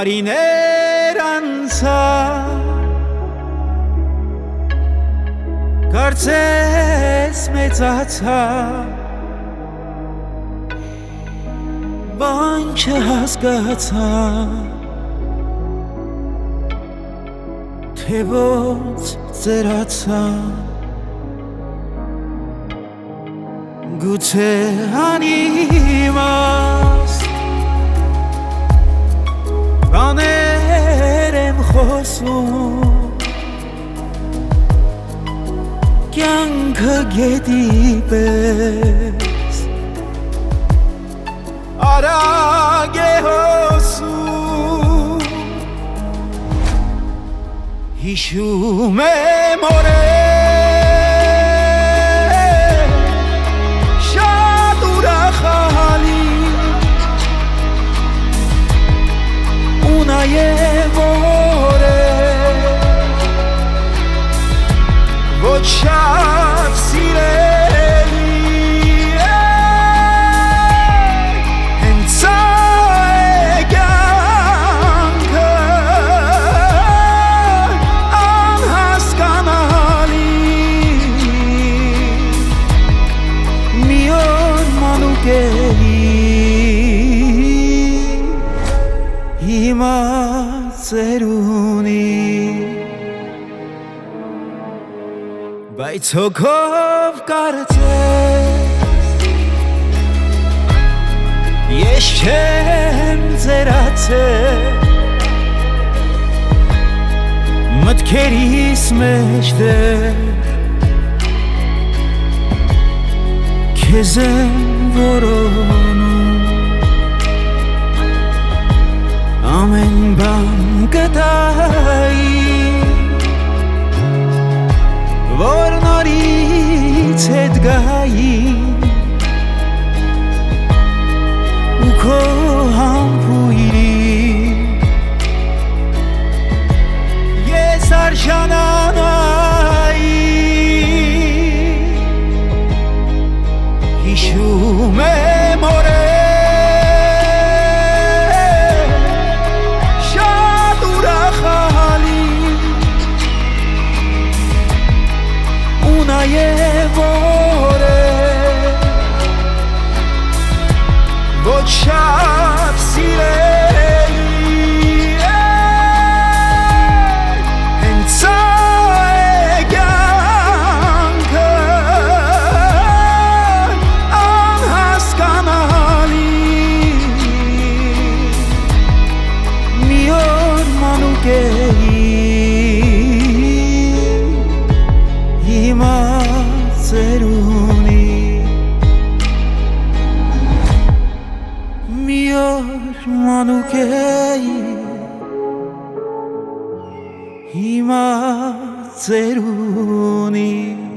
Marineranța Կարծես մեծացա Բան չհասկացա Թե ոնց ծերացա Գուցե անիմաստ Բաներ եմ խոսում Կյանքը գետի պես Արագ է հոսում Հիշում եմ օրեր Շատ ուրախալի Ու նաև Ոչ շատ սիրելի Հենց է կյանքը անհասկանալի Մի օր մանուկ էի Հիմա ծերունի Բայց հոգով կարծես Ես չեմ ձերացել Մտքերիս մեջ դեռ Քեզ եմ որոնում Ամեն բան կտայի Որ նորից հետ գայի ու քո համբույրի ես արժանանայի հիշում եմ օրեր շատ ուրախալի Նաև օրեր Ոչ շատ սիրելի Հենց է կյանքը անհասկանալի Մի օր մանուկ էի Հիմա ծերունի Մի օր մանուկ էի Հիմա ծերունի